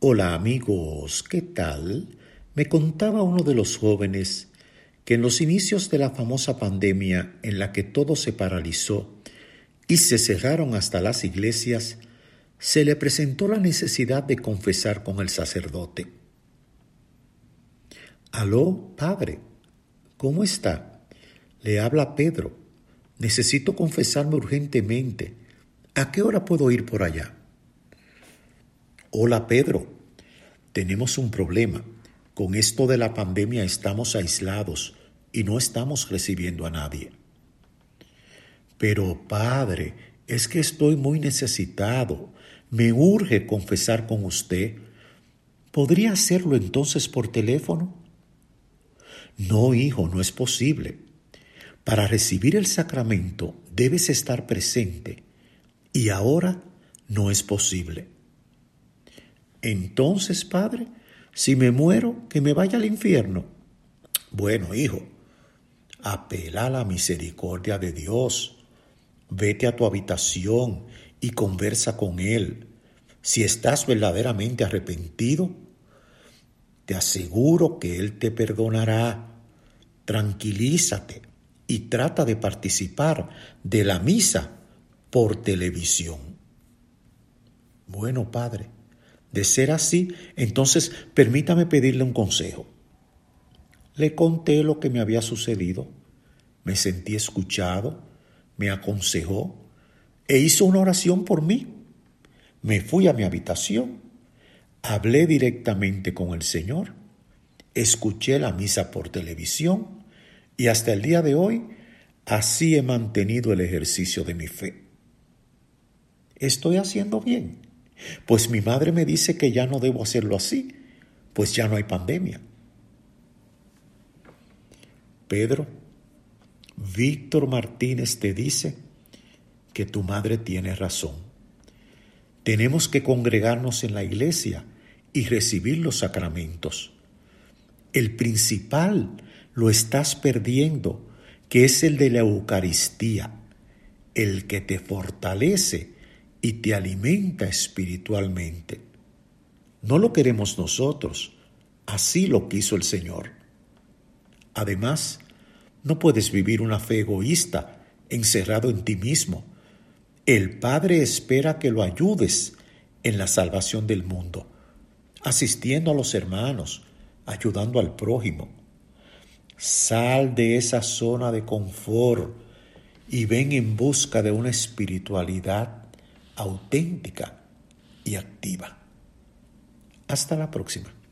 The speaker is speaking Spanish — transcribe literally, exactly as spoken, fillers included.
Hola amigos, ¿qué tal? Me contaba uno de los jóvenes que en los inicios de la famosa pandemia en la que todo se paralizó y se cerraron hasta las iglesias, se le presentó la necesidad de confesar con el sacerdote. Aló, padre, ¿cómo está? Le habla Pedro. Necesito confesarme urgentemente. ¿A qué hora puedo ir por allá? Hola, Pedro. Tenemos un problema. Con esto de la pandemia estamos aislados y no estamos recibiendo a nadie. Pero, padre, es que estoy muy necesitado. Me urge confesar con usted. ¿Podría hacerlo entonces por teléfono? No, hijo, no es posible. Para recibir el sacramento debes estar presente y ahora no es posible. Entonces, padre, si me muero, que me vaya al infierno. Bueno, hijo, apela a la misericordia de Dios. Vete a tu habitación y conversa con Él. Si estás verdaderamente arrepentido, te aseguro que Él te perdonará. Tranquilízate y trata de participar de la misa por televisión. Bueno, padre, de ser así, entonces permítame pedirle un consejo. Le conté lo que me había sucedido, me sentí escuchado, me aconsejó e hizo una oración por mí. Me fui a mi habitación, hablé directamente con el Señor, escuché la misa por televisión y hasta el día de hoy así he mantenido el ejercicio de mi fe. ¿Estoy haciendo bien? Pues mi madre me dice que ya no debo hacerlo así, pues ya no hay pandemia. Pedro, Víctor Martínez te dice que tu madre tiene razón. Tenemos que congregarnos en la iglesia y recibir los sacramentos. El principal lo estás perdiendo, que es el de la Eucaristía, el que te fortalece y te alimenta espiritualmente. No lo queremos nosotros, así lo quiso el Señor. Además, no puedes vivir una fe egoísta, encerrado en ti mismo. El Padre espera que lo ayudes en la salvación del mundo, asistiendo a los hermanos, ayudando al prójimo. Sal de esa zona de confort y ven en busca de una espiritualidad auténtica y activa. Hasta la próxima.